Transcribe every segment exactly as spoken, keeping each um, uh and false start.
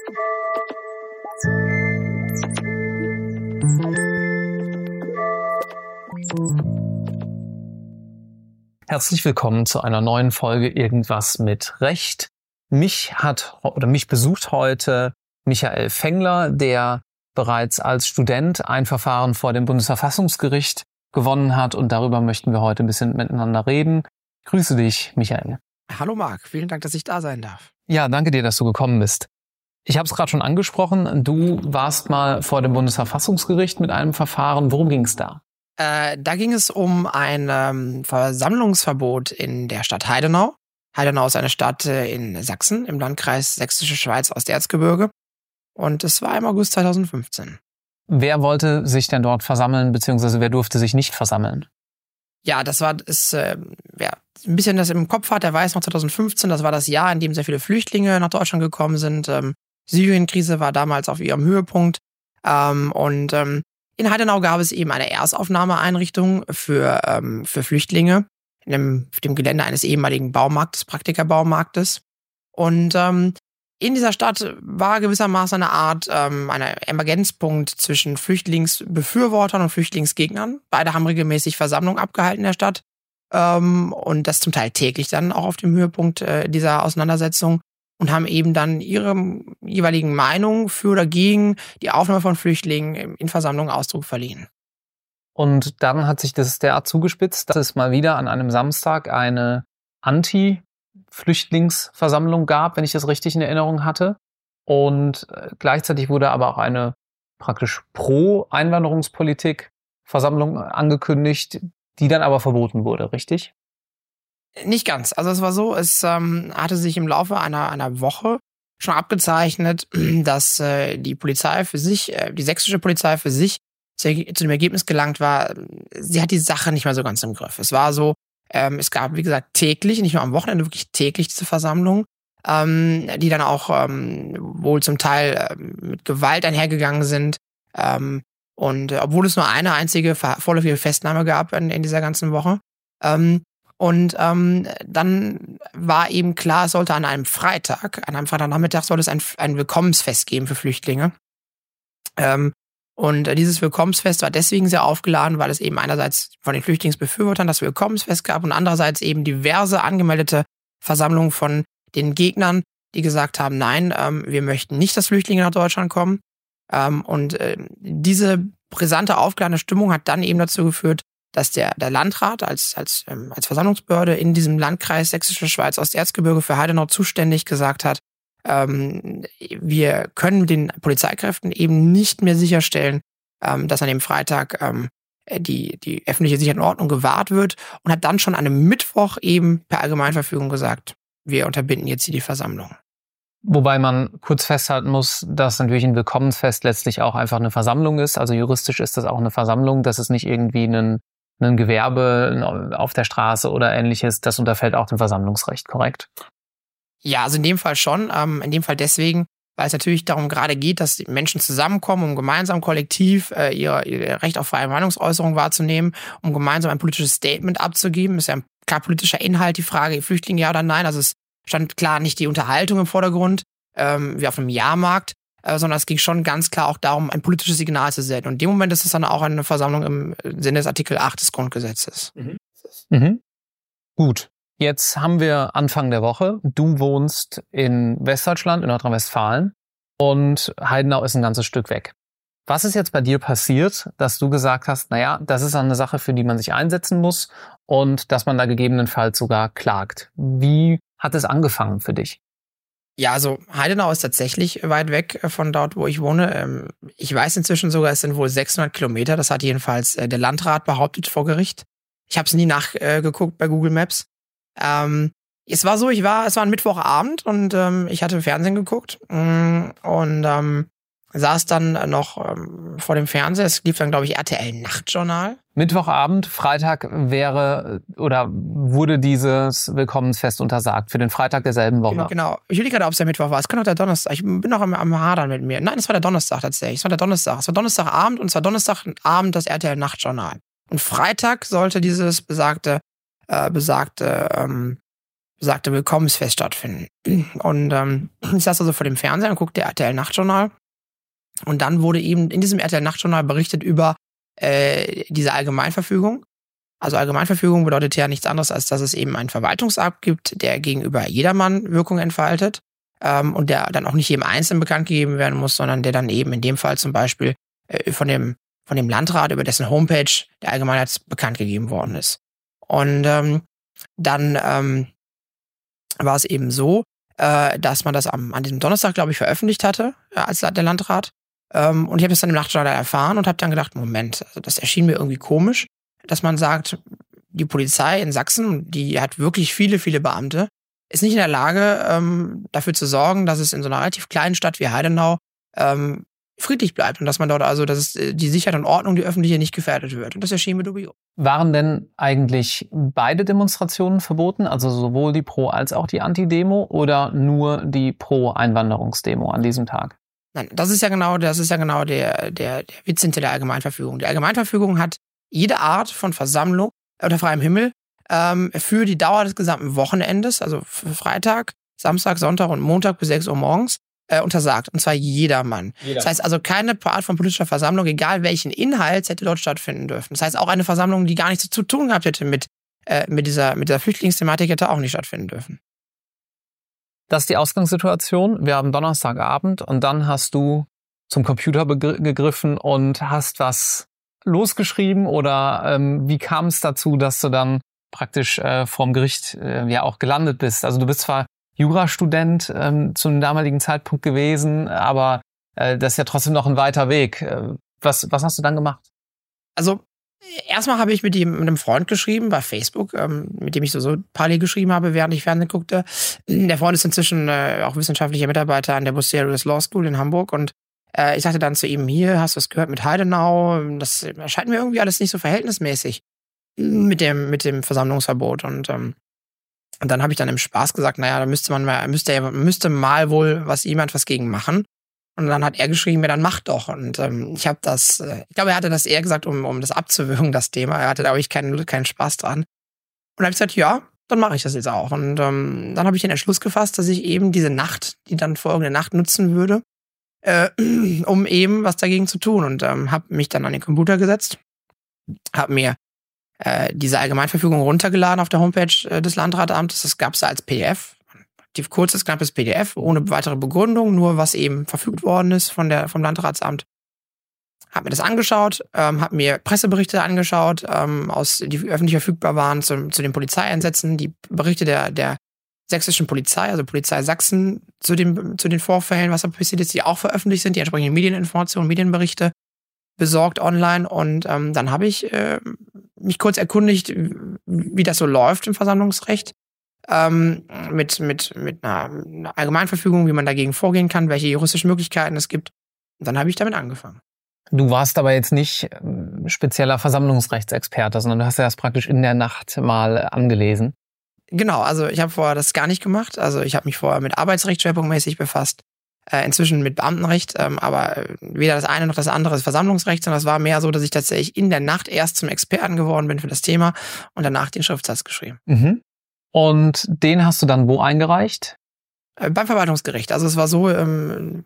Herzlich willkommen zu einer neuen Folge Irgendwas mit Recht. Mich hat oder mich besucht heute Michael Fengler, der bereits als Student ein Verfahren vor dem Bundesverfassungsgericht gewonnen hat, und darüber möchten wir heute ein bisschen miteinander reden. Ich grüße dich, Michael. Hallo Marc, vielen Dank, dass ich da sein darf. Ja, danke dir, dass du gekommen bist. Ich habe es gerade schon angesprochen, du warst mal vor dem Bundesverfassungsgericht mit einem Verfahren. Worum ging es da? Äh, da ging es um ein ähm, Versammlungsverbot in der Stadt Heidenau. Heidenau ist eine Stadt äh, in Sachsen, im Landkreis Sächsische Schweiz, Osterzgebirge. Und es war im August zweitausendfünfzehn. Wer wollte sich denn dort versammeln, beziehungsweise wer durfte sich nicht versammeln? Ja, das war, ist, äh, wer ein bisschen das im Kopf hat, der weiß noch zweitausendfünfzehn, das war das Jahr, in dem sehr viele Flüchtlinge nach Deutschland gekommen sind. Ähm, Syrien-Krise war damals auf ihrem Höhepunkt. Ähm, und ähm, in Heidenau gab es eben eine Erstaufnahmeeinrichtung für, ähm, für Flüchtlinge in dem, auf dem Gelände eines ehemaligen Baumarktes, Praktikerbaumarktes. Und ähm, in dieser Stadt war gewissermaßen eine Art ähm, eine Emergenzpunkt zwischen Flüchtlingsbefürwortern und Flüchtlingsgegnern. Beide haben regelmäßig Versammlungen abgehalten in der Stadt. Ähm, und das zum Teil täglich dann auch auf dem Höhepunkt äh, dieser Auseinandersetzung. Und haben eben dann ihre jeweiligen Meinungen für oder gegen die Aufnahme von Flüchtlingen in Versammlungen Ausdruck verliehen. Und dann hat sich das derart zugespitzt, dass es mal wieder an einem Samstag eine Anti-Flüchtlingsversammlung gab, wenn ich das richtig in Erinnerung hatte. Und gleichzeitig wurde aber auch eine praktisch Pro-Einwanderungspolitik-Versammlung angekündigt, die dann aber verboten wurde, richtig? Nicht ganz. Also es war so, es ähm, hatte sich im Laufe einer, einer Woche schon abgezeichnet, dass äh, die Polizei für sich, äh, die sächsische Polizei für sich zu, zu dem Ergebnis gelangt war, sie hat die Sache nicht mehr so ganz im Griff. Es war so, ähm, es gab, wie gesagt, täglich, nicht nur am Wochenende, wirklich täglich diese Versammlungen, ähm, die dann auch ähm, wohl zum Teil ähm, mit Gewalt einhergegangen sind. Ähm, und äh, obwohl es nur eine einzige vorläufige Festnahme gab in, in dieser ganzen Woche. Ähm, Und ähm, dann war eben klar, es sollte an einem Freitag, an einem Freitagnachmittag soll es ein, ein Willkommensfest geben für Flüchtlinge. Ähm, und äh, dieses Willkommensfest war deswegen sehr aufgeladen, weil es eben einerseits von den Flüchtlingsbefürwortern das Willkommensfest gab und andererseits eben diverse angemeldete Versammlungen von den Gegnern, die gesagt haben, nein, ähm, wir möchten nicht, dass Flüchtlinge nach Deutschland kommen. Ähm, und äh, diese brisante, aufgeladene Stimmung hat dann eben dazu geführt, dass der, der Landrat als, als, ähm, als Versammlungsbehörde in diesem Landkreis Sächsische Schweiz Osterzgebirge für Heidenau zuständig gesagt hat, ähm, wir können den Polizeikräften eben nicht mehr sicherstellen, ähm, dass an dem Freitag ähm, die, die öffentliche Sicherheit und Ordnung gewahrt wird, und hat dann schon an einem Mittwoch eben per Allgemeinverfügung gesagt, wir unterbinden jetzt hier die Versammlung. Wobei man kurz festhalten muss, dass natürlich ein Willkommensfest letztlich auch einfach eine Versammlung ist. Also juristisch ist das auch eine Versammlung. Das ist nicht irgendwie ein ein Gewerbe auf der Straße oder ähnliches, das unterfällt auch dem Versammlungsrecht, korrekt? Ja, also in dem Fall schon. Ähm, in dem Fall deswegen, weil es natürlich darum gerade geht, dass die Menschen zusammenkommen, um gemeinsam kollektiv äh, ihr, ihr Recht auf freie Meinungsäußerung wahrzunehmen, um gemeinsam ein politisches Statement abzugeben. Das ist ja ein klar politischer Inhalt, die Frage, Flüchtlinge ja oder nein. Also es stand klar nicht die Unterhaltung im Vordergrund, ähm, wie auf einem Jahrmarkt, Äh, sondern es ging schon ganz klar auch darum, ein politisches Signal zu senden. Und in dem Moment ist es dann auch eine Versammlung im Sinne des Artikel acht des Grundgesetzes. Mhm. Mhm. Gut, jetzt haben wir Anfang der Woche. Du wohnst in Westdeutschland, in Nordrhein-Westfalen, und Heidenau ist ein ganzes Stück weg. Was ist jetzt bei dir passiert, dass du gesagt hast, naja, das ist eine Sache, für die man sich einsetzen muss und dass man da gegebenenfalls sogar klagt? Wie hat es angefangen für dich? Ja, also Heidenau ist tatsächlich weit weg von dort, wo ich wohne. Ich weiß inzwischen sogar, es sind wohl sechshundert Kilometer. Das hat jedenfalls der Landrat behauptet vor Gericht. Ich habe es nie nachgeguckt bei Google Maps. Ähm, es war so, ich war, es war ein Mittwochabend und ähm, ich hatte Fernsehen geguckt und ähm, saß dann noch ähm, vor dem Fernseher. Es lief dann, glaube ich, R T L Nachtjournal. Mittwochabend, Freitag wäre oder wurde dieses Willkommensfest untersagt für den Freitag derselben Woche. Genau, genau. Ich will nicht gerade, ob es der Mittwoch war. Es kann auch der Donnerstag. Ich bin noch am, am Hadern mit mir. Nein, es war der Donnerstag tatsächlich. Es war der Donnerstag. Es war Donnerstagabend und es war Donnerstagabend das R T L Nachtjournal. Und Freitag sollte dieses besagte, äh, besagte ähm, besagte Willkommensfest stattfinden. Und ähm, ich saß also vor dem Fernseher und guckte R T L-Nachtjournal. Und dann wurde eben in diesem R T L-Nachtjournal berichtet über äh, diese Allgemeinverfügung. Also Allgemeinverfügung bedeutet ja nichts anderes, als dass es eben einen Verwaltungsakt gibt, der gegenüber jedermann Wirkung entfaltet ähm, und der dann auch nicht jedem Einzelnen bekannt gegeben werden muss, sondern der dann eben in dem Fall zum Beispiel äh, von dem von dem Landrat über dessen Homepage der Allgemeinheit bekannt gegeben worden ist. Und ähm, dann ähm, war es eben so, äh, dass man das am, an diesem Donnerstag, glaube ich, veröffentlicht hatte, äh, als der Landrat. Ähm, und ich habe das dann im Nachtjournal erfahren und habe dann gedacht, Moment, also das erschien mir irgendwie komisch, dass man sagt, die Polizei in Sachsen, die hat wirklich viele, viele Beamte, ist nicht in der Lage, ähm, dafür zu sorgen, dass es in so einer relativ kleinen Stadt wie Heidenau ähm, friedlich bleibt und dass man dort also, dass es, die Sicherheit und Ordnung, die öffentliche, nicht gefährdet wird. Und das erschien mir dubios. Waren denn eigentlich beide Demonstrationen verboten, also sowohl die Pro- als auch die Anti-Demo oder nur die Pro-Einwanderungsdemo an diesem Tag? Nein, das ist ja genau, das ist ja genau der, der, der Witz hinter der Allgemeinverfügung. Die Allgemeinverfügung hat jede Art von Versammlung unter freiem Himmel ähm, für die Dauer des gesamten Wochenendes, also Freitag, Samstag, Sonntag und Montag bis sechs Uhr morgens, äh, untersagt. Und zwar jedermann. Jeder. Das heißt also, keine Art von politischer Versammlung, egal welchen Inhalt, hätte dort stattfinden dürfen. Das heißt, auch eine Versammlung, die gar nichts zu tun gehabt hätte mit, äh, mit, dieser, mit dieser Flüchtlingsthematik, hätte auch nicht stattfinden dürfen. Das ist die Ausgangssituation. Wir haben Donnerstagabend und dann hast du zum Computer begr- gegriffen und hast was losgeschrieben oder ähm, wie kam es dazu, dass du dann praktisch äh, vorm Gericht äh, ja auch gelandet bist? Also du bist zwar Jurastudent ähm, zu einem damaligen Zeitpunkt gewesen, aber äh, das ist ja trotzdem noch ein weiter Weg. Äh, was, was hast du dann gemacht? Also erstmal habe ich mit, ihm, mit einem Freund geschrieben bei Facebook, ähm, mit dem ich so, so parallel geschrieben habe, während ich Fernsehen guckte. Der Freund ist inzwischen äh, auch wissenschaftlicher Mitarbeiter an der Bucerius Law School in Hamburg und äh, ich sagte dann zu ihm, hier, hast du es gehört mit Heidenau? Das erscheint mir irgendwie alles nicht so verhältnismäßig mit dem, mit dem Versammlungsverbot. Und, ähm, und dann habe ich dann im Spaß gesagt, naja, da müsste man mal, müsste, müsste mal wohl was jemand was gegen machen. Und dann hat er geschrieben, ja, dann mach doch. Und ähm, ich habe das, äh, ich glaube, er hatte das eher gesagt, um, um das abzuwürgen, das Thema. Er hatte da auch keinen, keinen Spaß dran. Und dann habe ich gesagt, ja, dann mache ich das jetzt auch. Und ähm, dann habe ich den Entschluss gefasst, dass ich eben diese Nacht, die dann folgende Nacht nutzen würde, äh, um eben was dagegen zu tun. Und ähm, habe mich dann an den Computer gesetzt, habe mir äh, diese Allgemeinverfügung runtergeladen auf der Homepage äh, des Landratsamtes. Das gab es da als P D F. Relativ kurzes, knappes P D F, ohne weitere Begründung, nur was eben verfügt worden ist von der, vom Landratsamt. Hab mir das angeschaut, ähm, hab mir Presseberichte angeschaut, ähm, aus, die öffentlich verfügbar waren zu, zu den Polizeieinsätzen, die Berichte der, der sächsischen Polizei, also Polizei Sachsen, zu, dem, zu den Vorfällen, was da passiert ist, die auch veröffentlicht sind, die entsprechenden Medieninformationen, Medienberichte besorgt online. Und ähm, dann habe ich äh, mich kurz erkundigt, wie das so läuft im Versammlungsrecht. Ähm, mit, mit, mit einer, einer Allgemeinverfügung, wie man dagegen vorgehen kann, welche juristischen Möglichkeiten es gibt. Und dann habe ich damit angefangen. Du warst aber jetzt nicht spezieller Versammlungsrechtsexperte, sondern du hast ja das praktisch in der Nacht mal angelesen. Genau, also ich habe vorher das gar nicht gemacht. Also ich habe mich vorher mit Arbeitsrecht schwerpunktmäßig befasst, äh, inzwischen mit Beamtenrecht, ähm, aber weder das eine noch das andere ist Versammlungsrecht, sondern es war mehr so, dass ich tatsächlich in der Nacht erst zum Experten geworden bin für das Thema und danach den Schriftsatz geschrieben. Mhm. Und den hast du dann wo eingereicht? Äh, beim Verwaltungsgericht. Also es war so, ähm,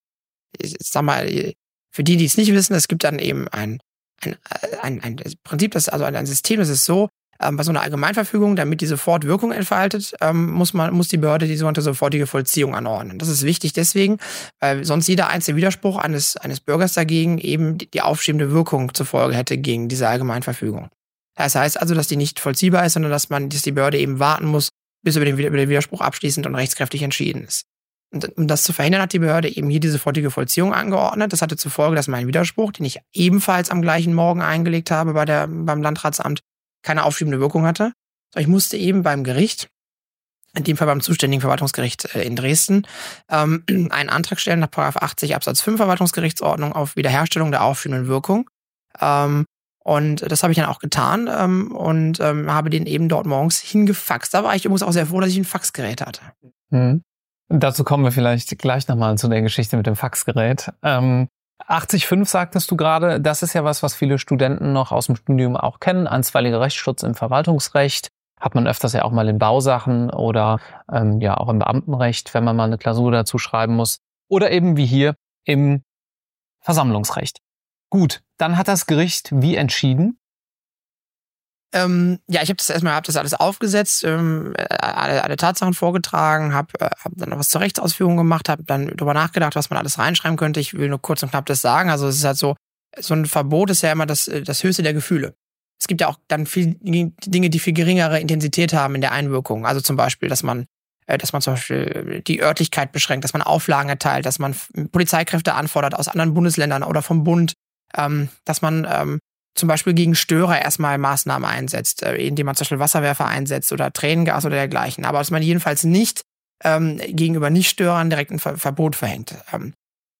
ich sag mal, für die, die es nicht wissen, es gibt dann eben ein, ein, ein, ein Prinzip, das, also ein System, das ist so, ähm, bei so einer Allgemeinverfügung, damit die sofort Wirkung entfaltet, ähm, muss man, muss die Behörde die sogenannte sofortige Vollziehung anordnen. Das ist wichtig deswegen, weil sonst jeder einzelne Widerspruch eines, eines Bürgers dagegen eben die, die aufschiebende Wirkung zur Folge hätte gegen diese Allgemeinverfügung. Das heißt also, dass die nicht vollziehbar ist, sondern dass man, dass die Behörde eben warten muss, bis über den, über den Widerspruch abschließend und rechtskräftig entschieden ist. Und um das zu verhindern, hat die Behörde eben hier diese sofortige Vollziehung angeordnet. Das hatte zur Folge, dass mein Widerspruch, den ich ebenfalls am gleichen Morgen eingelegt habe bei der, beim Landratsamt, keine aufschiebende Wirkung hatte. Ich musste eben beim Gericht, in dem Fall beim zuständigen Verwaltungsgericht in Dresden, ähm, einen Antrag stellen nach Paragraph achtzig Absatz fünf Verwaltungsgerichtsordnung auf Wiederherstellung der aufschiebenden Wirkung. Ähm, Und das habe ich dann auch getan ähm, und ähm, habe den eben dort morgens hingefaxt. Da war ich übrigens auch sehr froh, dass ich ein Faxgerät hatte. Mhm. Dazu kommen wir vielleicht gleich nochmal zu der Geschichte mit dem Faxgerät. Ähm, achtzig Komma fünf sagtest du gerade, das ist ja was, was viele Studenten noch aus dem Studium auch kennen. Einstweiliger Rechtsschutz im Verwaltungsrecht. Hat man öfters ja auch mal in Bausachen oder ähm, ja auch im Beamtenrecht, wenn man mal eine Klausur dazu schreiben muss. Oder eben wie hier im Versammlungsrecht. Gut, dann hat das Gericht wie entschieden? Ähm, ja, ich habe das erstmal hab das alles aufgesetzt, ähm, alle, alle Tatsachen vorgetragen, habe äh, hab dann noch was zur Rechtsausführung gemacht, habe dann darüber nachgedacht, was man alles reinschreiben könnte. Ich will nur kurz und knapp das sagen. Also es ist halt so, so ein Verbot ist ja immer das, das höchste der Gefühle. Es gibt ja auch dann viel Dinge, die viel geringere Intensität haben in der Einwirkung. Also zum Beispiel, dass man, äh, dass man zum Beispiel die Örtlichkeit beschränkt, dass man Auflagen erteilt, dass man Polizeikräfte anfordert aus anderen Bundesländern oder vom Bund, ähm, dass man ähm, zum Beispiel gegen Störer erstmal Maßnahmen einsetzt, äh, indem man zum Beispiel Wasserwerfer einsetzt oder Tränengas oder dergleichen. Aber dass man jedenfalls nicht ähm, gegenüber Nichtstörern direkt ein Ver- Verbot verhängt. Ähm,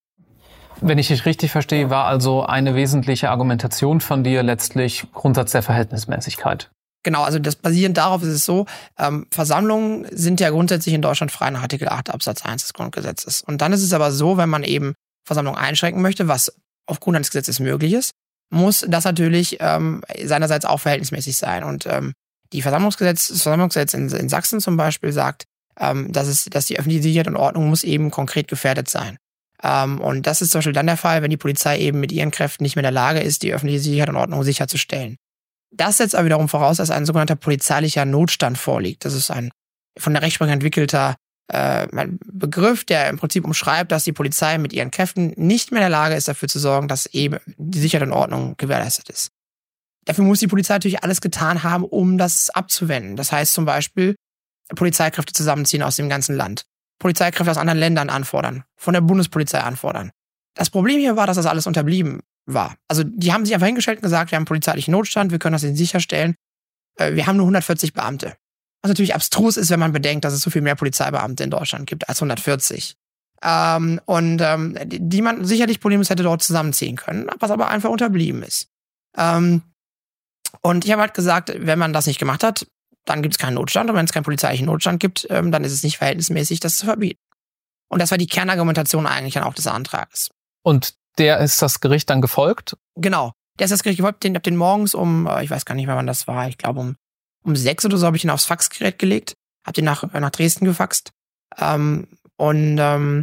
Wenn ich dich richtig verstehe, war also eine wesentliche Argumentation von dir letztlich Grundsatz der Verhältnismäßigkeit. Genau, also das basierend darauf ist es so, ähm, Versammlungen sind ja grundsätzlich in Deutschland frei nach Artikel acht Absatz eins des Grundgesetzes. Und dann ist es aber so, wenn man eben Versammlungen einschränken möchte, was aufgrund eines Gesetzes möglich ist, muss das natürlich ähm, seinerseits auch verhältnismäßig sein. Und ähm, die Versammlungsgesetz, das Versammlungsgesetz in, in Sachsen zum Beispiel sagt, ähm, dass, es, dass die öffentliche Sicherheit und Ordnung muss eben konkret gefährdet sein. Ähm, und das ist zum Beispiel dann der Fall, wenn die Polizei eben mit ihren Kräften nicht mehr in der Lage ist, die öffentliche Sicherheit und Ordnung sicherzustellen. Das setzt aber wiederum voraus, dass ein sogenannter polizeilicher Notstand vorliegt. Das ist ein von der Rechtsprechung entwickelter äh, Begriff, der im Prinzip umschreibt, dass die Polizei mit ihren Kräften nicht mehr in der Lage ist, dafür zu sorgen, dass eben die Sicherheit und Ordnung gewährleistet ist. Dafür muss die Polizei natürlich alles getan haben, um das abzuwenden. Das heißt zum Beispiel, Polizeikräfte zusammenziehen aus dem ganzen Land. Polizeikräfte aus anderen Ländern anfordern, von der Bundespolizei anfordern. Das Problem hier war, dass das alles unterblieben war. Also die haben sich einfach hingestellt und gesagt, wir haben polizeilichen Notstand, wir können das nicht sicherstellen. Wir haben nur hundertvierzig Beamte. Was natürlich abstrus ist, wenn man bedenkt, dass es so viel mehr Polizeibeamte in Deutschland gibt als hundertvierzig. Ähm, und ähm, die man sicherlich problemlos hätte dort zusammenziehen können, was aber einfach unterblieben ist. Ähm, und ich habe halt gesagt, wenn man das nicht gemacht hat, dann gibt es keinen Notstand. Und wenn es keinen polizeilichen Notstand gibt, ähm, dann ist es nicht verhältnismäßig, das zu verbieten. Und das war die Kernargumentation eigentlich dann auch des Antrages. Und der ist das Gericht dann gefolgt? Genau. Der ist das Gericht gefolgt. Ich habe den morgens um, ich weiß gar nicht mehr, wann das war, ich glaube um Um sechs oder so habe ich ihn aufs Faxgerät gelegt, habe den nach, nach Dresden gefaxt ähm, und ähm,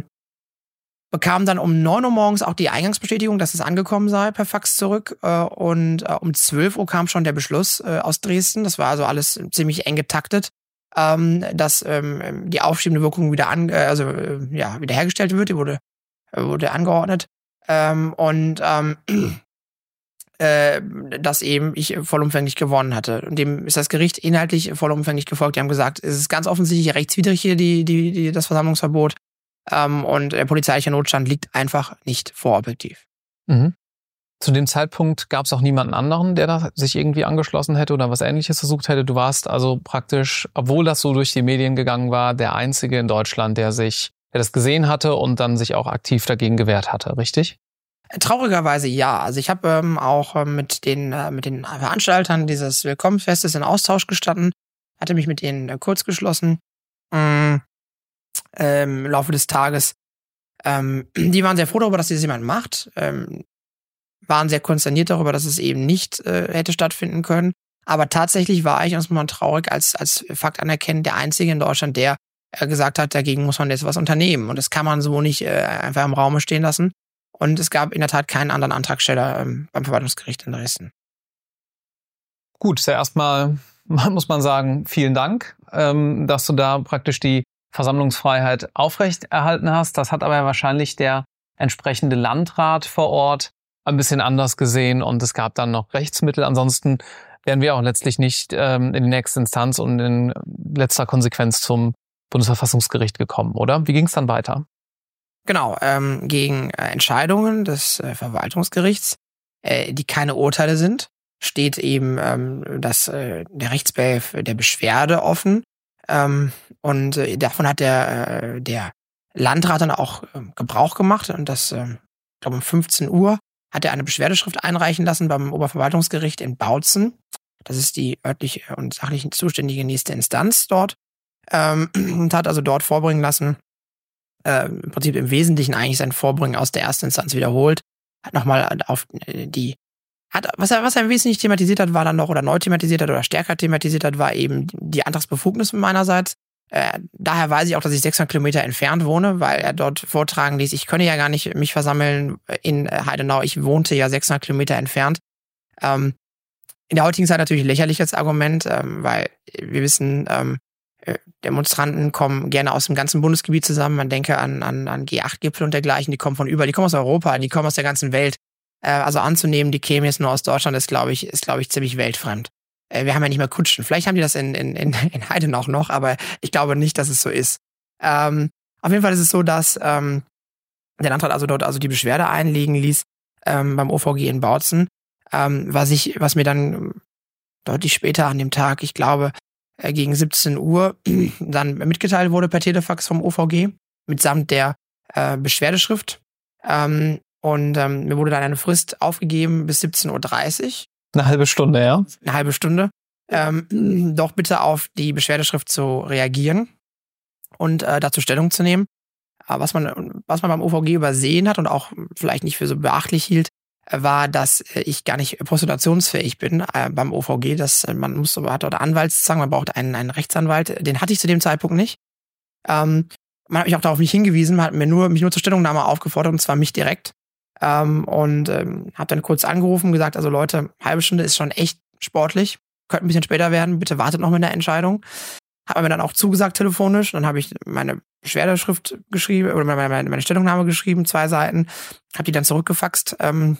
bekam dann um neun Uhr morgens auch die Eingangsbestätigung, dass es angekommen sei, per Fax zurück. Äh, und äh, um zwölf Uhr kam schon der Beschluss äh, aus Dresden. Das war also alles ziemlich eng getaktet, ähm, dass ähm, die aufschiebende Wirkung wieder an, äh, also äh, ja wiederhergestellt wird. Die wurde äh, wurde angeordnet ähm, und ähm, Äh, dass eben ich vollumfänglich gewonnen hatte. Und dem ist das Gericht inhaltlich vollumfänglich gefolgt. Die haben gesagt, es ist ganz offensichtlich rechtswidrig hier die, die, die, das Versammlungsverbot ähm, und der polizeiliche Notstand liegt einfach nicht vor objektiv. Mhm. Zu dem Zeitpunkt gab es auch niemanden anderen, der da sich irgendwie angeschlossen hätte oder was Ähnliches versucht hätte. Du warst also praktisch, obwohl das so durch die Medien gegangen war, der Einzige in Deutschland, der sich, der das gesehen hatte und dann sich auch aktiv dagegen gewehrt hatte, richtig? Traurigerweise ja. Also ich habe ähm, auch ähm, mit den äh, mit den Veranstaltern dieses Willkommensfestes in Austausch gestanden, hatte mich mit denen äh, kurz geschlossen ähm, im Laufe des Tages. Ähm, die waren sehr froh darüber, dass das jemand macht, ähm, waren sehr konsterniert darüber, dass es eben nicht äh, hätte stattfinden können. Aber tatsächlich war ich, und das muss man traurig als als Fakt anerkennen, der Einzige in Deutschland, der äh, gesagt hat, dagegen muss man jetzt was unternehmen. Und das kann man so nicht äh, einfach im Raume stehen lassen. Und es gab in der Tat keinen anderen Antragsteller ähm, beim Verwaltungsgericht in Dresden. Gut, ist ja erstmal, muss man sagen, vielen Dank, ähm, dass du da praktisch die Versammlungsfreiheit aufrechterhalten hast. Das hat aber wahrscheinlich der entsprechende Landrat vor Ort ein bisschen anders gesehen und es gab dann noch Rechtsmittel. Ansonsten wären wir auch letztlich nicht ähm, in die nächste Instanz und in letzter Konsequenz zum Bundesverfassungsgericht gekommen, oder? Wie ging es dann weiter? Genau, ähm, gegen äh, Entscheidungen des äh, Verwaltungsgerichts, äh, die keine Urteile sind, steht eben ähm, das, äh, der Rechtsbehelf der Beschwerde offen. Ähm, und äh, davon hat der, äh, der Landrat dann auch äh, Gebrauch gemacht. Und das, äh, ich glaube um fünfzehn Uhr, hat er eine Beschwerdeschrift einreichen lassen beim Oberverwaltungsgericht in Bautzen. Das ist die örtlich und sachlich zuständige nächste Instanz dort. Ähm, und hat also dort vorbringen lassen, Äh, im Prinzip im Wesentlichen eigentlich sein Vorbringen aus der ersten Instanz wiederholt, hat nochmal auf die hat, was er, was er wesentlich thematisiert hat, war dann noch, oder neu thematisiert hat oder stärker thematisiert hat, war eben die Antragsbefugnis meinerseits. Äh, daher weiß ich auch, dass ich sechshundert Kilometer entfernt wohne, weil er dort vortragen ließ, ich könne ja gar nicht mich versammeln in Heidenau. Ich wohnte ja sechshundert Kilometer entfernt. Ähm, in der heutigen Zeit natürlich lächerlich als Argument, ähm, weil wir wissen, ähm, Demonstranten kommen gerne aus dem ganzen Bundesgebiet zusammen. Man denke an, an, an G acht Gipfel und dergleichen. Die kommen von überall. Die kommen aus Europa, die kommen aus der ganzen Welt. Äh, also anzunehmen, die kämen jetzt nur aus Deutschland, ist, glaube ich, ist, glaube ich, ziemlich weltfremd. Äh, wir haben ja nicht mehr Kutschen. Vielleicht haben die das in, in, in, in Heidenau auch noch, aber ich glaube nicht, dass es so ist. Ähm, auf jeden Fall ist es so, dass ähm, der Landrat also dort also die Beschwerde einlegen ließ ähm, beim O V G in Bautzen, ähm, was ich, was mir dann deutlich später an dem Tag, ich glaube, gegen siebzehn Uhr dann mitgeteilt wurde per Telefax vom O V G mitsamt der äh, Beschwerdeschrift. Ähm, und ähm, mir wurde dann eine Frist aufgegeben bis siebzehn Uhr dreißig. Eine halbe Stunde, ja? Eine halbe Stunde. Ähm, doch bitte auf die Beschwerdeschrift zu reagieren und äh, dazu Stellung zu nehmen. Aber was man, was man beim O V G übersehen hat und auch vielleicht nicht für so beachtlich hielt, war, dass ich gar nicht postulationsfähig bin äh, beim O V G. Dass äh, man muss hat oder Anwaltszwang, man braucht einen, einen Rechtsanwalt. Den hatte ich zu dem Zeitpunkt nicht. Ähm, man hat mich auch darauf nicht hingewiesen, man hat mir nur mich nur zur Stellungnahme aufgefordert, und zwar mich direkt. Ähm, und ähm, habe dann kurz angerufen und gesagt, also Leute, halbe Stunde ist schon echt sportlich, könnte ein bisschen später werden, bitte wartet noch mit der Entscheidung. Hat man mir dann auch zugesagt telefonisch, dann habe ich meine Beschwerdeschrift geschrieben oder meine, meine, meine Stellungnahme geschrieben, zwei Seiten, habe die dann zurückgefaxt ähm,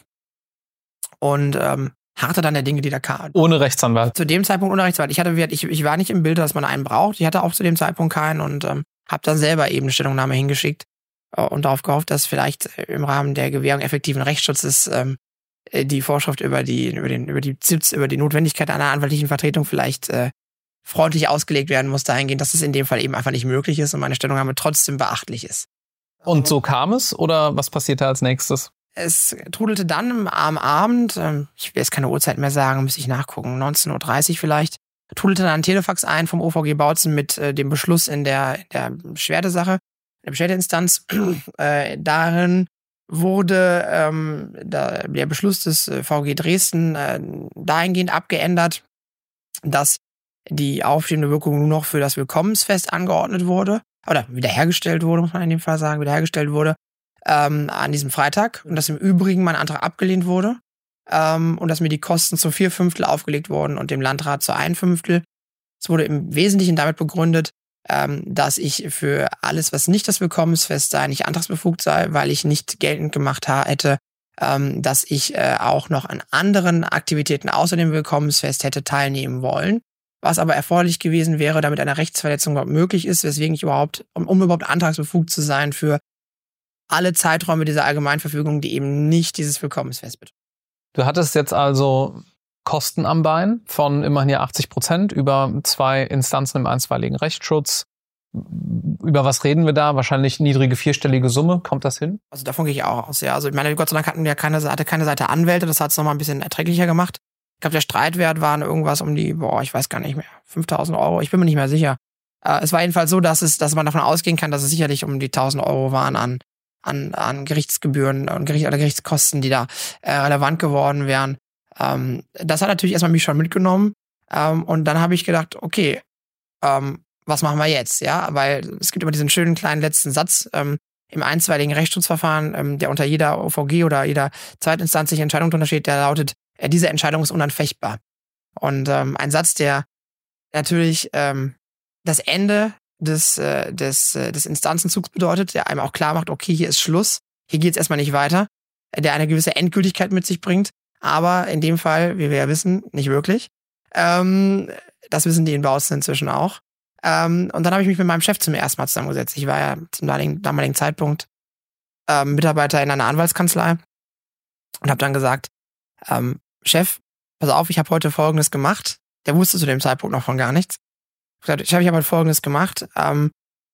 und ähm, harte dann der Dinge, die da kamen. Ohne Rechtsanwalt? Zu dem Zeitpunkt ohne Rechtsanwalt. Ich, hatte, ich, ich war nicht im Bilde, dass man einen braucht. Ich hatte auch zu dem Zeitpunkt keinen und ähm, habe dann selber eben eine Stellungnahme hingeschickt äh, und darauf gehofft, dass vielleicht im Rahmen der Gewährung effektiven Rechtsschutzes ähm, die Vorschrift über die, über den, über die Z I Ps, über die Notwendigkeit einer anwaltlichen Vertretung vielleicht äh, freundlich ausgelegt werden muss, dahingehend, dass es in dem Fall eben einfach nicht möglich ist und meine Stellungnahme trotzdem beachtlich ist. Und so kam es oder was passierte als nächstes? Es trudelte dann am Abend, ich will jetzt keine Uhrzeit mehr sagen, müsste ich nachgucken, neunzehn Uhr dreißig vielleicht, trudelte dann ein Telefax ein vom O V G Bautzen mit äh, dem Beschluss in der, der Beschwerdesache, der Beschwerdeinstanz. äh, darin wurde ähm, da, der Beschluss des äh, V G Dresden äh, dahingehend abgeändert, dass die aufstehende Wirkung nur noch für das Willkommensfest angeordnet wurde, oder wiederhergestellt wurde, muss man in dem Fall sagen, wiederhergestellt wurde, ähm, an diesem Freitag, und dass im Übrigen mein Antrag abgelehnt wurde, ähm, und dass mir die Kosten zu vier Fünftel aufgelegt wurden und dem Landrat zu ein Fünftel. Es wurde im Wesentlichen damit begründet, ähm, dass ich für alles, was nicht das Willkommensfest sei, nicht antragsbefugt sei, weil ich nicht geltend gemacht hätte, ähm, dass ich äh, auch noch an anderen Aktivitäten außer dem Willkommensfest hätte teilnehmen wollen, was aber erforderlich gewesen wäre, damit eine Rechtsverletzung überhaupt möglich ist, weswegen ich überhaupt, um, um überhaupt antragsbefugt zu sein für alle Zeiträume dieser Allgemeinverfügung, die eben nicht dieses Willkommensfest betreffen. Du hattest jetzt also Kosten am Bein von immerhin ja achtzig Prozent über zwei Instanzen im einstweiligen Rechtsschutz. Über was reden wir da? Wahrscheinlich niedrige vierstellige Summe. Kommt das hin? Also davon gehe ich auch aus, ja. Also ich meine, Gott sei Dank hatten wir ja keine, hatte keine Seite Anwälte, das hat es nochmal ein bisschen erträglicher gemacht. Ich glaube, der Streitwert waren irgendwas um die, boah, ich weiß gar nicht mehr, fünftausend Euro, ich bin mir nicht mehr sicher. Äh, es war jedenfalls so, dass es, dass man davon ausgehen kann, dass es sicherlich um die tausend Euro waren an, an, an Gerichtsgebühren und Gericht, oder Gerichtskosten, die da äh, relevant geworden wären. Ähm, das hat natürlich erstmal mich schon mitgenommen. Ähm, und dann habe ich gedacht, okay, ähm, was machen wir jetzt? Ja, weil es gibt immer diesen schönen kleinen letzten Satz ähm, im einstweiligen Rechtsschutzverfahren, ähm, der unter jeder O V G oder jeder zweitinstanzlichen Entscheidung drunter steht, der lautet, äh, diese Entscheidung ist unanfechtbar. Und ähm, ein Satz, der natürlich ähm, das Ende des, äh, des, äh, des Instanzenzugs bedeutet, der einem auch klar macht, okay, hier ist Schluss, hier geht's erstmal nicht weiter, äh, der eine gewisse Endgültigkeit mit sich bringt, aber in dem Fall, wie wir ja wissen, nicht wirklich. Ähm, das wissen die in Bautzen inzwischen auch. Ähm, und dann habe ich mich mit meinem Chef zum ersten Mal zusammengesetzt. Ich war ja zum damaligen, damaligen Zeitpunkt ähm, Mitarbeiter in einer Anwaltskanzlei und habe dann gesagt, ähm, Chef, pass auf, ich habe heute Folgendes gemacht. Der wusste zu dem Zeitpunkt noch von gar nichts. Ich habe gesagt, ich habe heute Folgendes gemacht. Ähm,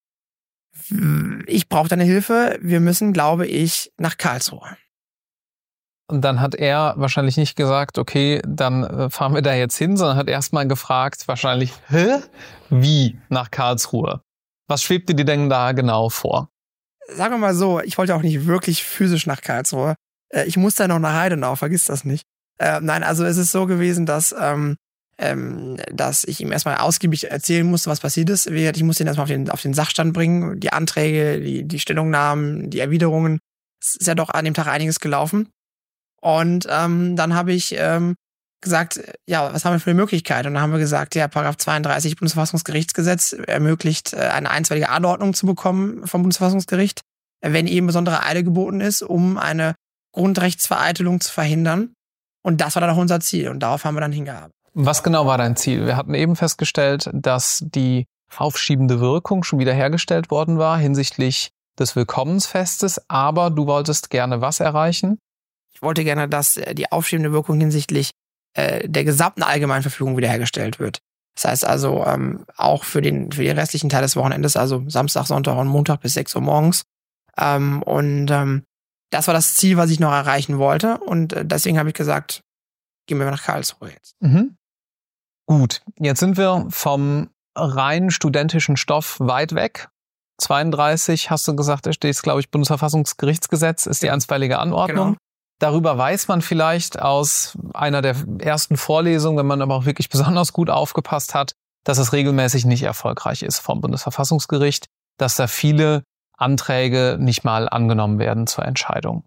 ich brauche deine Hilfe. Wir müssen, glaube ich, nach Karlsruhe. Und dann hat er wahrscheinlich nicht gesagt, okay, dann fahren wir da jetzt hin, sondern hat erstmal gefragt, wahrscheinlich, hä? Wie nach Karlsruhe? Was schwebte dir denn da genau vor? Sagen wir mal so, ich wollte auch nicht wirklich physisch nach Karlsruhe. Ich musste ja noch nach Heidenau, vergiss das nicht. Äh, nein, also es ist so gewesen, dass, ähm, ähm, dass ich ihm erstmal ausgiebig erzählen musste, was passiert ist. Ich musste ihn erstmal auf den, auf den Sachstand bringen, die Anträge, die, die Stellungnahmen, die Erwiderungen. Es ist ja doch an dem Tag einiges gelaufen. Und ähm, dann habe ich ähm, gesagt, ja, was haben wir für eine Möglichkeit? Und dann haben wir gesagt, ja, Paragraph zweiunddreißig Bundesverfassungsgerichtsgesetz ermöglicht, eine einstweilige Anordnung zu bekommen vom Bundesverfassungsgericht, wenn eben besondere Eile geboten ist, um eine Grundrechtsvereitelung zu verhindern. Und das war dann auch unser Ziel. Und darauf haben wir dann hingearbeitet. Was genau war dein Ziel? Wir hatten eben festgestellt, dass die aufschiebende Wirkung schon wieder hergestellt worden war hinsichtlich des Willkommensfestes. Aber du wolltest gerne was erreichen? Ich wollte gerne, dass die aufschiebende Wirkung hinsichtlich äh, der gesamten Allgemeinverfügung wiederhergestellt wird. Das heißt also ähm, auch für den, für den restlichen Teil des Wochenendes, also Samstag, Sonntag und Montag bis sechs Uhr morgens. Ähm, und ähm, das war das Ziel, was ich noch erreichen wollte. Und äh, deswegen habe ich gesagt, gehen wir nach Karlsruhe jetzt. Mhm. Gut, jetzt sind wir vom rein studentischen Stoff weit weg. zweiunddreißig, hast du gesagt, da steht, glaube ich, Bundesverfassungsgerichtsgesetz, ist die einstweilige Anordnung. Genau. Darüber weiß man vielleicht aus einer der ersten Vorlesungen, wenn man aber auch wirklich besonders gut aufgepasst hat, dass es regelmäßig nicht erfolgreich ist vom Bundesverfassungsgericht, dass da viele Anträge nicht mal angenommen werden zur Entscheidung.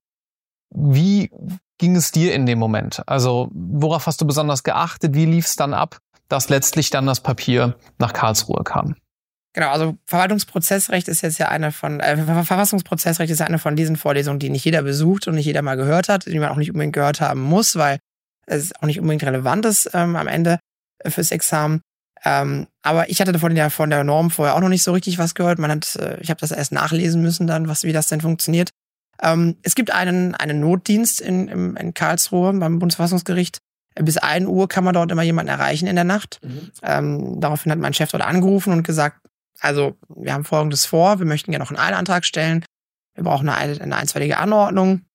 Wie ging es dir in dem Moment? Also worauf hast du besonders geachtet? Wie lief es dann ab, dass letztlich dann das Papier nach Karlsruhe kam? Genau, also Verwaltungsprozessrecht ist jetzt ja eine von, äh, Verfassungsprozessrecht ist ja eine von diesen Vorlesungen, die nicht jeder besucht und nicht jeder mal gehört hat, die man auch nicht unbedingt gehört haben muss, weil es auch nicht unbedingt relevant ist ähm, am Ende fürs Examen. Ähm, aber ich hatte von der, von der Norm vorher auch noch nicht so richtig was gehört. Man hat, äh, ich habe das erst nachlesen müssen dann, was, wie das denn funktioniert. Ähm, es gibt einen, einen Notdienst in, in, in Karlsruhe beim Bundesverfassungsgericht. Bis ein Uhr kann man dort immer jemanden erreichen in der Nacht. Mhm. Ähm, daraufhin hat mein Chef dort angerufen und gesagt, also wir haben Folgendes vor, wir möchten gerne noch einen Eilantrag stellen, wir brauchen eine, eine einstweilige Anordnung.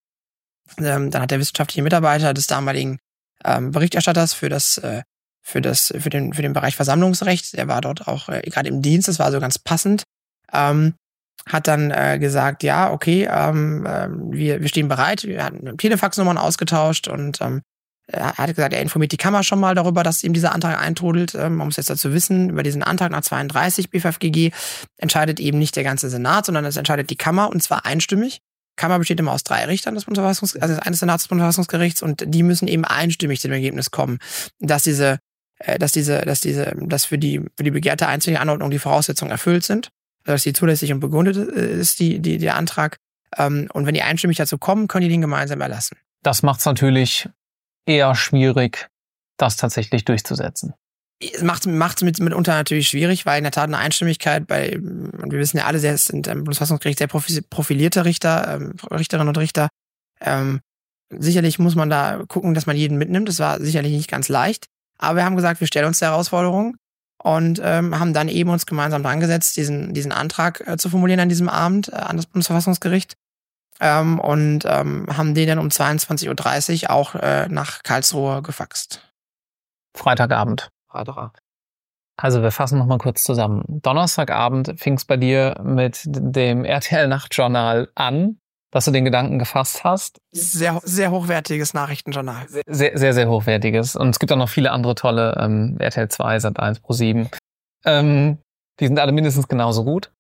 Ähm, dann hat der wissenschaftliche Mitarbeiter des damaligen ähm, Berichterstatters für das, äh, für das, für den, für den Bereich Versammlungsrecht, der war dort auch äh, gerade im Dienst, das war also ganz passend, ähm, hat dann äh, gesagt, ja, okay, ähm, äh, wir, wir stehen bereit, wir hatten Telefaxnummern ausgetauscht und ähm, er hat gesagt, er informiert die Kammer schon mal darüber, dass ihm dieser Antrag eintrudelt. Man muss jetzt dazu wissen, über diesen Antrag nach zweiunddreißig B F F G G entscheidet eben nicht der ganze Senat, sondern es entscheidet die Kammer und zwar einstimmig. Die Kammer besteht immer aus drei Richtern des Bundesverfassungs- also eines Senats des Bundesverfassungsgerichts und die müssen eben einstimmig zu dem Ergebnis kommen, dass diese, dass diese, dass diese, dass für die, für die begehrte einstweilige Anordnung die Voraussetzungen erfüllt sind, also dass die zulässig und begründet ist, die, die, der Antrag. Und wenn die einstimmig dazu kommen, können die den gemeinsam erlassen. Das macht es natürlich eher schwierig, das tatsächlich durchzusetzen. Es macht es mit, mitunter natürlich schwierig, weil in der Tat eine Einstimmigkeit bei, und wir wissen ja alle, es sind im Bundesverfassungsgericht sehr profilierte Richter, ähm, Richterinnen und Richter. Ähm, sicherlich muss man da gucken, dass man jeden mitnimmt. Das war sicherlich nicht ganz leicht. Aber wir haben gesagt, wir stellen uns der Herausforderung und ähm, haben dann eben uns gemeinsam dran gesetzt, diesen, diesen Antrag äh, zu formulieren an diesem Abend äh, an das Bundesverfassungsgericht. Ähm, und ähm, haben den dann um zweiundzwanzig Uhr dreißig auch äh, nach Karlsruhe gefaxt. Freitagabend. Freitagabend. Also wir fassen nochmal kurz zusammen. Donnerstagabend fing es bei dir mit dem R T L-Nachtjournal an, dass du den Gedanken gefasst hast. Sehr, sehr hochwertiges Nachrichtenjournal. Sehr, sehr, sehr hochwertiges. Und es gibt auch noch viele andere tolle, ähm, R T L zwei, Sat eins, ProSieben. Ähm, die sind alle mindestens genauso gut.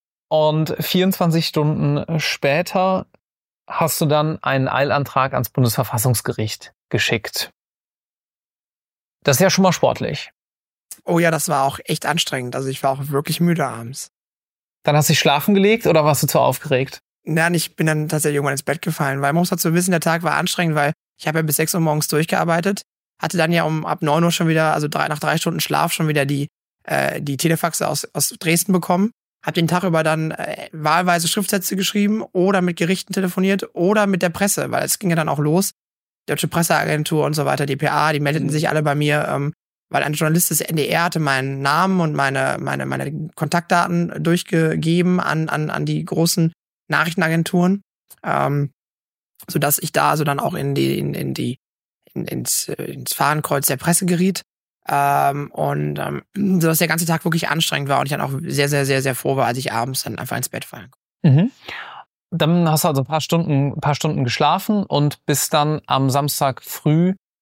Und vierundzwanzig Stunden später hast du dann einen Eilantrag ans Bundesverfassungsgericht geschickt. Das ist ja schon mal sportlich. Oh ja, das war auch echt anstrengend. Also ich war auch wirklich müde abends. Dann hast du dich schlafen gelegt oder warst du zu aufgeregt? Nein, ich bin dann tatsächlich irgendwann ins Bett gefallen, weil man muss dazu wissen, der Tag war anstrengend, weil ich habe ja bis sechs Uhr morgens durchgearbeitet, hatte dann ja um ab neun Uhr schon wieder, also drei, nach drei Stunden Schlaf schon wieder die, äh, die Telefaxe aus, aus Dresden bekommen. Hab den Tag über dann äh, wahlweise Schriftsätze geschrieben oder mit Gerichten telefoniert oder mit der Presse, weil es ging ja dann auch los. Deutsche Presseagentur und so weiter, D P A, die meldeten sich alle bei mir, ähm, weil ein Journalist des N D R hatte meinen Namen und meine, meine, meine Kontaktdaten durchgegeben an, an, an die großen Nachrichtenagenturen, ähm, sodass ich da also dann auch in die, in, in die, in, ins, ins Fahnenkreuz der Presse geriet. Ähm, und ähm, sodass der ganze Tag wirklich anstrengend war und ich dann auch sehr, sehr, sehr, sehr froh war, als ich abends dann einfach ins Bett fallen konnte. Mhm. Dann hast du also ein paar Stunden, ein paar Stunden geschlafen und bist dann am Samstag früh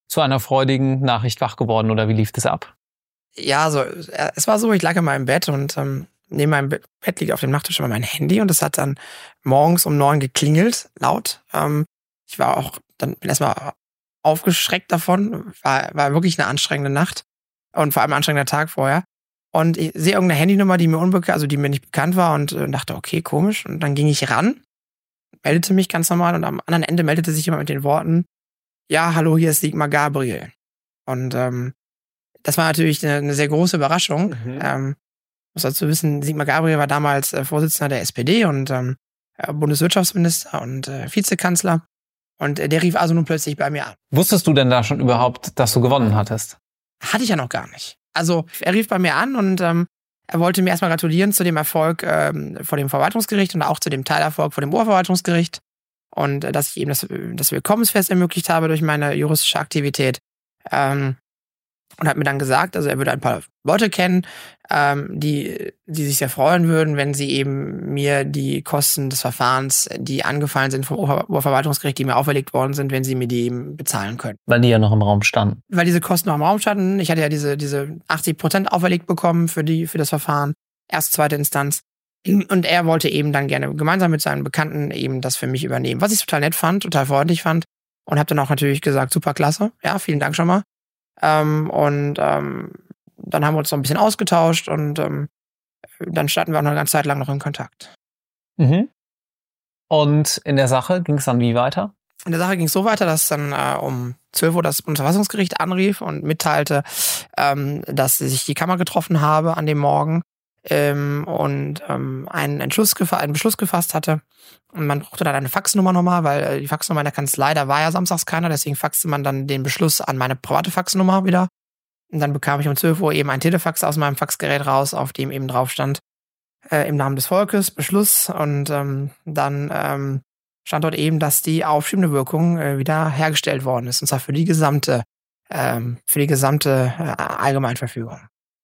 zu einer freudigen Nachricht wach geworden oder wie lief das ab? Ja, so, es war so, ich lag in meinem Bett und ähm, neben meinem Bett liegt auf dem Nachttisch immer mein Handy und es hat dann morgens um neun geklingelt, laut. Ähm, ich war auch, dann bin erstmal aufgeschreckt davon, war, war wirklich eine anstrengende Nacht und vor allem ein anstrengender Tag vorher. Und ich sehe irgendeine Handynummer, die mir unbekannt, also die mir nicht bekannt war und äh, dachte, okay, komisch. Und dann ging ich ran, meldete mich ganz normal und am anderen Ende meldete sich jemand mit den Worten, ja, hallo, hier ist Sigmar Gabriel. Und ähm, das war natürlich eine, eine sehr große Überraschung. Mhm. Ähm, muss dazu wissen, Sigmar Gabriel war damals äh, Vorsitzender der S P D und ähm, Bundeswirtschaftsminister und äh, Vizekanzler. Und äh, der rief also nun plötzlich bei mir an. Wusstest du denn da schon überhaupt, dass du gewonnen hattest? Hatte ich ja noch gar nicht. Also er rief bei mir an und ähm, er wollte mir erstmal gratulieren zu dem Erfolg ähm, vor dem Verwaltungsgericht und auch zu dem Teilerfolg vor dem Oberverwaltungsgericht. Und äh, dass ich eben das, das Willkommensfest ermöglicht habe durch meine juristische Aktivität. Ähm, und hat mir dann gesagt, also er würde ein paar Leute kennen, ähm, die, die sich sehr freuen würden, wenn sie eben mir die Kosten des Verfahrens, die angefallen sind vom Oberverwaltungsgericht, die mir auferlegt worden sind, wenn sie mir die eben bezahlen können. Weil die ja noch im Raum standen. Weil diese Kosten noch im Raum standen. Ich hatte ja diese, diese achtzig Prozent auferlegt bekommen für die, für das Verfahren. Erste, zweite Instanz. Und er wollte eben dann gerne gemeinsam mit seinen Bekannten eben das für mich übernehmen. Was ich total nett fand, total freundlich fand. Und habe dann auch natürlich gesagt, super klasse. Ja, vielen Dank schon mal. Ähm, und ähm, dann haben wir uns noch ein bisschen ausgetauscht und ähm, dann standen wir auch noch eine ganze Zeit lang noch in Kontakt. Mhm. Und in der Sache ging es dann wie weiter? In der Sache ging es so weiter, dass dann äh, um zwölf Uhr das Bundesverfassungsgericht anrief und mitteilte, ähm, dass sich die Kammer getroffen habe an dem Morgen ähm, und ähm, einen, Entschluss gefa- einen Beschluss gefasst hatte. Und man brauchte dann eine Faxnummer nochmal, weil äh, die Faxnummer in der Kanzlei, da war ja samstags keiner, deswegen faxte man dann den Beschluss an meine private Faxnummer wieder. Und dann bekam ich um zwölf Uhr eben ein Telefax aus meinem Faxgerät raus, auf dem eben drauf stand, äh, im Namen des Volkes, Beschluss. Und ähm, dann ähm, stand dort eben, dass die aufschiebende Wirkung äh, wieder hergestellt worden ist. Und zwar für die gesamte, ähm, für die gesamte äh, Allgemeinverfügung.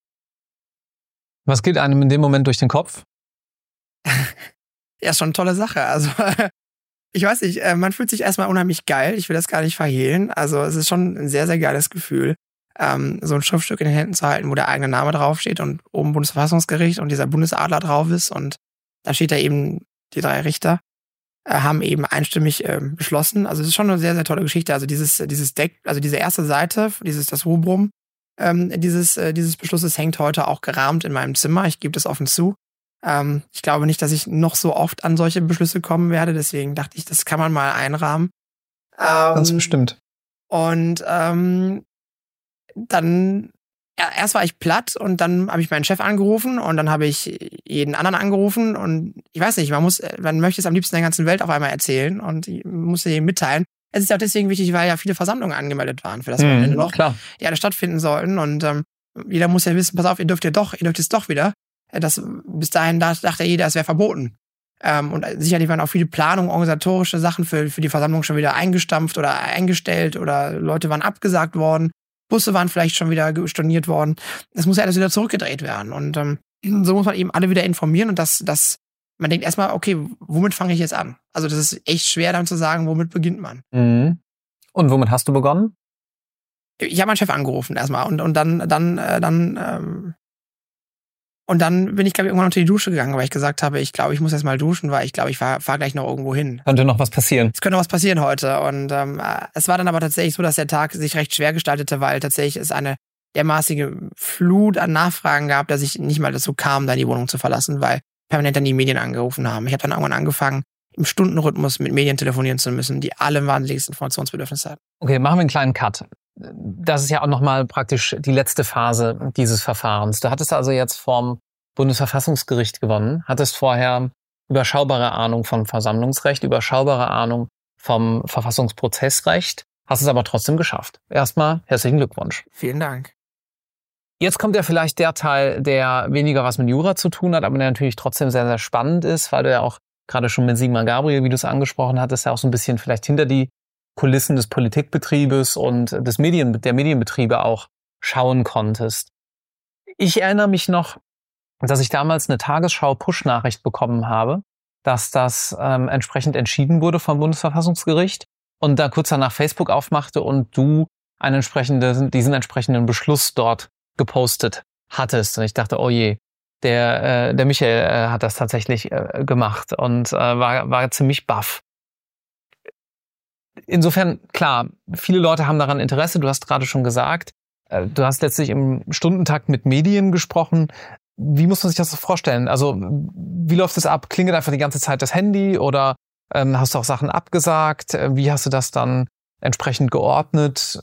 Was geht einem in dem Moment durch den Kopf? Ja, ist schon eine tolle Sache. Also ich weiß nicht, man fühlt sich erstmal unheimlich geil. Ich will das gar nicht verhehlen. Also es ist schon ein sehr, sehr geiles Gefühl, ähm, so ein Schriftstück in den Händen zu halten, wo der eigene Name draufsteht und oben Bundesverfassungsgericht und dieser Bundesadler drauf ist. Und dann steht da eben, die drei Richter äh, haben eben einstimmig äh, beschlossen. Also es ist schon eine sehr, sehr tolle Geschichte. Also dieses, dieses Deck, also diese erste Seite, dieses das Rubrum ähm, dieses, äh, dieses Beschlusses hängt heute auch gerahmt in meinem Zimmer. Ich gebe das offen zu. Ähm, ich glaube nicht, dass ich noch so oft an solche Beschlüsse kommen werde. Deswegen dachte ich, das kann man mal einrahmen. Ähm, Ganz bestimmt. Und ähm, dann, ja, erst war ich platt und dann habe ich meinen Chef angerufen und dann habe ich jeden anderen angerufen und ich weiß nicht, man muss, man möchte es am liebsten der ganzen Welt auf einmal erzählen und ich musste ihm mitteilen. Es ist ja auch deswegen wichtig, weil ja viele Versammlungen angemeldet waren für das Wochenende noch, klar. die alle stattfinden sollten und ähm, jeder muss ja wissen, pass auf, ihr dürft ja doch, ihr dürft es doch wieder. Das, bis dahin dachte jeder, es wäre verboten. Ähm, und sicherlich waren auch viele Planungen, organisatorische Sachen für, für die Versammlung schon wieder eingestampft oder eingestellt oder Leute waren abgesagt worden. Busse waren vielleicht schon wieder storniert worden. Das muss ja alles wieder zurückgedreht werden. Und ähm, so muss man eben alle wieder informieren und das, das, man denkt erstmal, okay, womit fange ich jetzt an? Also das ist echt schwer dann zu sagen, womit beginnt man. Mhm. Und womit hast du begonnen? Ich habe meinen Chef angerufen erstmal und, und dann, dann, äh, dann, ähm, Und dann bin ich, glaube ich, irgendwann unter die Dusche gegangen, weil ich gesagt habe, ich glaube, ich muss jetzt mal duschen, weil ich glaube, ich fahre fahr gleich noch irgendwo hin. Könnte noch was passieren. Es könnte noch was passieren heute. Und ähm, es war dann aber tatsächlich so, dass der Tag sich recht schwer gestaltete, weil tatsächlich es eine dermaßige Flut an Nachfragen gab, dass ich nicht mal dazu kam, da die Wohnung zu verlassen, weil permanent dann die Medien angerufen haben. Ich habe dann irgendwann angefangen, im Stundenrhythmus mit Medien telefonieren zu müssen, die alle ein wahnsinniges Informationsbedürfnis hatten. Okay, machen wir einen kleinen Cut. Das ist ja auch nochmal praktisch die letzte Phase dieses Verfahrens. Du hattest also jetzt vom Bundesverfassungsgericht gewonnen, hattest vorher überschaubare Ahnung vom Versammlungsrecht, überschaubare Ahnung vom Verfassungsprozessrecht, hast es aber trotzdem geschafft. Erstmal herzlichen Glückwunsch. Vielen Dank. Jetzt kommt ja vielleicht der Teil, der weniger was mit Jura zu tun hat, aber der natürlich trotzdem sehr, sehr spannend ist, weil du ja auch gerade schon mit Sigmar Gabriel, wie du es angesprochen hattest, ja auch so ein bisschen vielleicht hinter die Kulissen des Politikbetriebes und des Medien, der Medienbetriebe auch schauen konntest. Ich erinnere mich noch, dass ich damals eine Tagesschau-Push-Nachricht bekommen habe, dass das ähm, entsprechend entschieden wurde vom Bundesverfassungsgericht und da kurz danach Facebook aufmachte und du einen entsprechenden, diesen entsprechenden Beschluss dort gepostet hattest. Und ich dachte, oh je, der, äh, der Michael äh, hat das tatsächlich äh, gemacht und äh, war, war ziemlich baff. Insofern, klar, viele Leute haben daran Interesse. Du hast gerade schon gesagt, äh, du hast letztlich im Stundentakt mit Medien gesprochen. Wie muss man sich das vorstellen? Also, wie läuft es ab? Klingelt einfach die ganze Zeit das Handy oder ähm, hast du auch Sachen abgesagt? Wie hast du das dann entsprechend geordnet?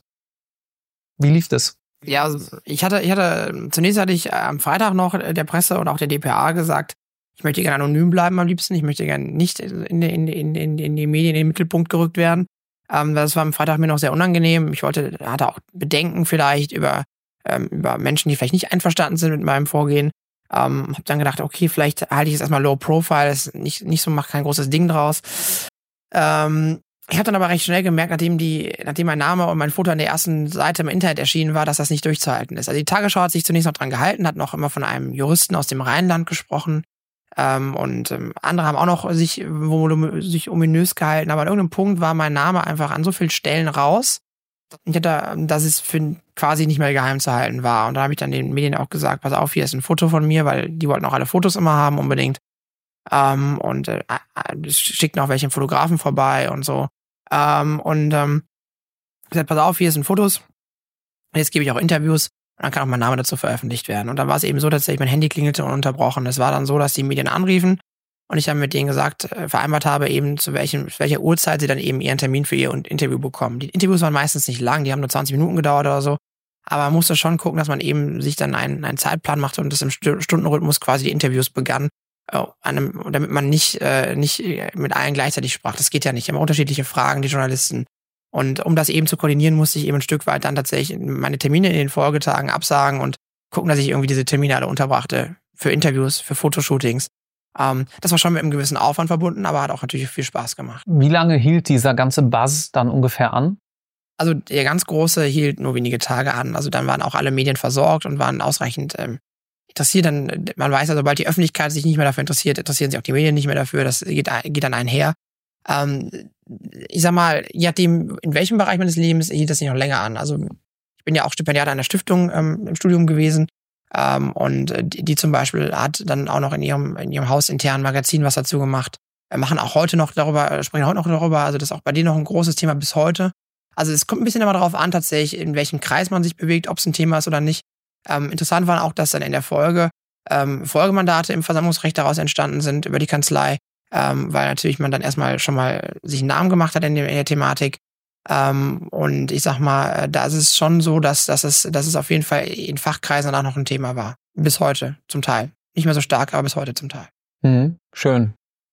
Wie lief das? Ja, also ich hatte, ich hatte, zunächst hatte ich am Freitag noch der Presse und auch der D P A gesagt, ich möchte gerne anonym bleiben am liebsten. Ich möchte gerne nicht in, in, in, in, in die Medien in den Mittelpunkt gerückt werden. Ähm, das war am Freitag mir noch sehr unangenehm. Ich wollte, hatte auch Bedenken vielleicht über, ähm, über Menschen, die vielleicht nicht einverstanden sind mit meinem Vorgehen. Ähm, hab dann gedacht, okay, vielleicht halte ich es erstmal low profile, das ist nicht, nicht so, mach kein großes Ding draus. Ähm, ich habe dann aber recht schnell gemerkt, nachdem die, nachdem mein Name und mein Foto an der ersten Seite im Internet erschienen war, dass das nicht durchzuhalten ist. Also die Tagesschau hat sich zunächst noch dran gehalten, hat noch immer von einem Juristen aus dem Rheinland gesprochen. Ähm, und ähm, andere haben auch noch sich, wo, sich ominös gehalten, aber an irgendeinem Punkt war mein Name einfach an so vielen Stellen raus, ich hatte, dass es für quasi nicht mehr geheim zu halten war. Und da habe ich dann den Medien auch gesagt, pass auf, hier ist ein Foto von mir, weil die wollten auch alle Fotos immer haben unbedingt. Ähm, und äh, schickten auch welche Fotografen vorbei und so. Ähm, und ähm, ich gesagt, pass auf, hier sind Fotos. Jetzt gebe ich auch Interviews und dann kann auch mein Name dazu veröffentlicht werden. Und dann war es eben so, dass mein Handy klingelte ununterbrochen. Es war dann so, dass die Medien anriefen und ich dann mit denen gesagt, äh, vereinbart habe, eben zu welchem, zu welcher Uhrzeit sie dann eben ihren Termin für ihr Interview bekommen. Die Interviews waren meistens nicht lang, die haben nur zwanzig Minuten gedauert oder so. Aber man musste schon gucken, dass man eben sich dann einen, einen Zeitplan machte und das im Stundenrhythmus quasi die Interviews begann, äh, einem, damit man nicht, äh, nicht mit allen gleichzeitig sprach. Das geht ja nicht. Wir haben unterschiedliche Fragen, die Journalisten. Und um das eben zu koordinieren, musste ich eben ein Stück weit dann tatsächlich meine Termine in den Folgetagen absagen und gucken, dass ich irgendwie diese Termine alle unterbrachte für Interviews, für Fotoshootings. Ähm, das war schon mit einem gewissen Aufwand verbunden, aber hat auch natürlich viel Spaß gemacht. Wie lange hielt dieser ganze Buzz dann ungefähr an? Also der ganz große hielt nur wenige Tage an. Also dann waren auch alle Medien versorgt und waren ausreichend ähm, interessiert. Dann, man weiß ja, sobald die Öffentlichkeit sich nicht mehr dafür interessiert, interessieren sich auch die Medien nicht mehr dafür. Das geht, geht dann einher. Ähm, ich sag mal, je nachdem, in welchem Bereich meines Lebens hielt das nicht noch länger an. Also ich bin ja auch Stipendiat einer Stiftung ähm, im Studium gewesen. Ähm, und die, die zum Beispiel hat dann auch noch in ihrem, in ihrem hausinternen Magazin was dazu gemacht. Wir machen auch heute noch darüber, sprechen heute noch darüber. Also das ist auch bei denen noch ein großes Thema bis heute. Also es kommt ein bisschen immer darauf an, tatsächlich, in welchem Kreis man sich bewegt, ob es ein Thema ist oder nicht. Ähm, interessant war auch, dass dann in der Folge ähm, Folgemandate im Versammlungsrecht daraus entstanden sind über die Kanzlei, ähm, weil natürlich man dann erstmal schon mal sich einen Namen gemacht hat in der, in der Thematik. Ähm, und ich sag mal, da ist es schon so, dass, dass, es, dass es auf jeden Fall in Fachkreisen danach noch ein Thema war. Bis heute zum Teil. Nicht mehr so stark, aber bis heute zum Teil. Mhm, schön.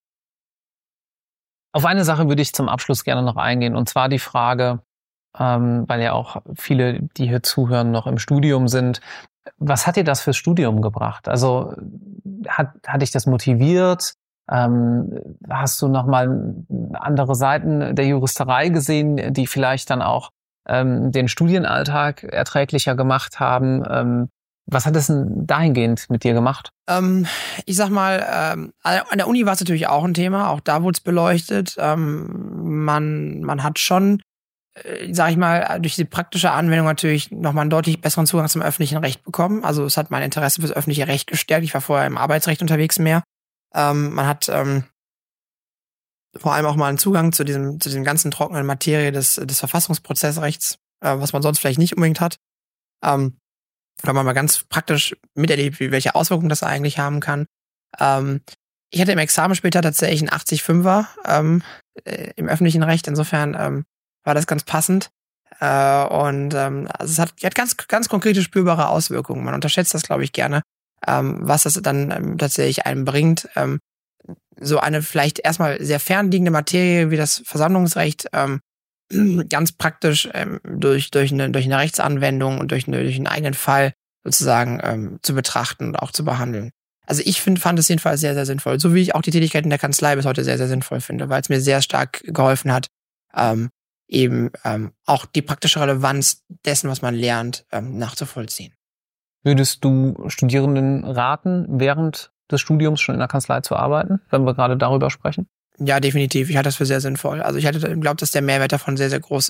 Auf eine Sache würde ich zum Abschluss gerne noch eingehen, und zwar die Frage, ähm, weil ja auch viele, die hier zuhören, noch im Studium sind. Was hat dir das fürs Studium gebracht? Also hat, hat dich das motiviert? Ähm, hast du nochmal andere Seiten der Juristerei gesehen, die vielleicht dann auch ähm, den Studienalltag erträglicher gemacht haben? Ähm, was hat es denn dahingehend mit dir gemacht? Ähm, ich sag mal, ähm, an der Uni war es natürlich auch ein Thema, auch da wurde es beleuchtet. Ähm, man, man hat schon, äh, sag ich mal, durch die praktische Anwendung natürlich nochmal einen deutlich besseren Zugang zum öffentlichen Recht bekommen. Also es hat mein Interesse fürs öffentliche Recht gestärkt. Ich war vorher im Arbeitsrecht unterwegs mehr. Ähm, man hat ähm, vor allem auch mal einen Zugang zu diesem, zu diesem ganzen trockenen Materie des, des Verfassungsprozessrechts, äh, was man sonst vielleicht nicht unbedingt hat. Ähm, Oder man mal ganz praktisch miterlebt, wie, welche Auswirkungen das eigentlich haben kann. Ähm, ich hatte im Examen später tatsächlich einen achtzig Komma fünfer ähm, äh, im öffentlichen Recht. Insofern ähm, war das ganz passend. Äh, und ähm, also es hat, hat ganz, ganz konkrete spürbare Auswirkungen. Man unterschätzt das, glaube ich, gerne, ähm, was das dann ähm, tatsächlich einem bringt. Ähm, so eine vielleicht erstmal sehr fernliegende Materie wie das Versammlungsrecht ähm, ganz praktisch ähm, durch, durch, eine, durch eine Rechtsanwendung und durch, eine, durch einen eigenen Fall sozusagen ähm, zu betrachten und auch zu behandeln. Also ich find, fand es jedenfalls sehr, sehr sinnvoll. So wie ich auch die Tätigkeit in der Kanzlei bis heute sehr, sehr sinnvoll finde, weil es mir sehr stark geholfen hat, ähm, eben ähm, auch die praktische Relevanz dessen, was man lernt, ähm, nachzuvollziehen. Würdest du Studierenden raten, während des Studiums schon in der Kanzlei zu arbeiten, wenn wir gerade darüber sprechen? Ja, definitiv. Ich halte das für sehr sinnvoll. Also ich hatte glaube, dass der Mehrwert davon sehr, sehr groß ist.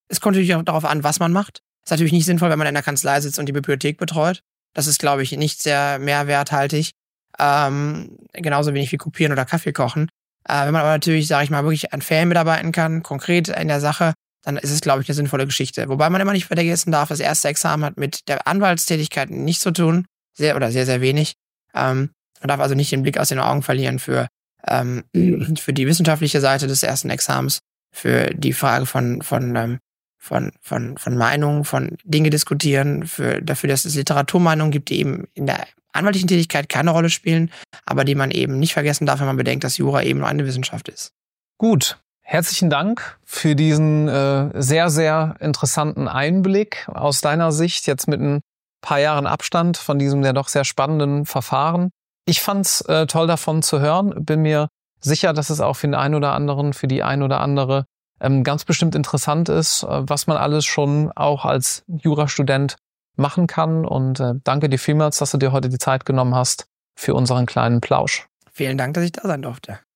Es kommt natürlich auch darauf an, was man macht. Ist natürlich nicht sinnvoll, wenn man in der Kanzlei sitzt und die Bibliothek betreut. Das ist, glaube ich, nicht sehr mehrwerthaltig. Ähm, genauso wenig wie kopieren oder Kaffee kochen. Äh, wenn man aber natürlich, sage ich mal, wirklich an Fällen mitarbeiten kann, konkret in der Sache, dann ist es, glaube ich, eine sinnvolle Geschichte. Wobei man immer nicht vergessen darf, das erste Examen hat mit der Anwaltstätigkeit nichts zu tun. Sehr oder sehr, sehr wenig. Ähm, man darf also nicht den Blick aus den Augen verlieren für, ähm, für die wissenschaftliche Seite des ersten Examens, für die Frage von, von, ähm, von, von, von Meinungen, von Dinge diskutieren, für, dafür, dass es Literaturmeinungen gibt, die eben in der anwaltlichen Tätigkeit keine Rolle spielen, aber die man eben nicht vergessen darf, wenn man bedenkt, dass Jura eben nur eine Wissenschaft ist. Gut, herzlichen Dank für diesen äh, sehr, sehr interessanten Einblick aus deiner Sicht, jetzt mit ein paar Jahren Abstand von diesem ja doch sehr spannenden Verfahren. Ich fand's äh, toll davon zu hören, bin mir sicher, dass es auch für den einen oder anderen, für die ein oder andere ähm, ganz bestimmt interessant ist, äh, was man alles schon auch als Jurastudent machen kann. Und äh, danke dir vielmals, dass du dir heute die Zeit genommen hast für unseren kleinen Plausch. Vielen Dank, dass ich da sein durfte.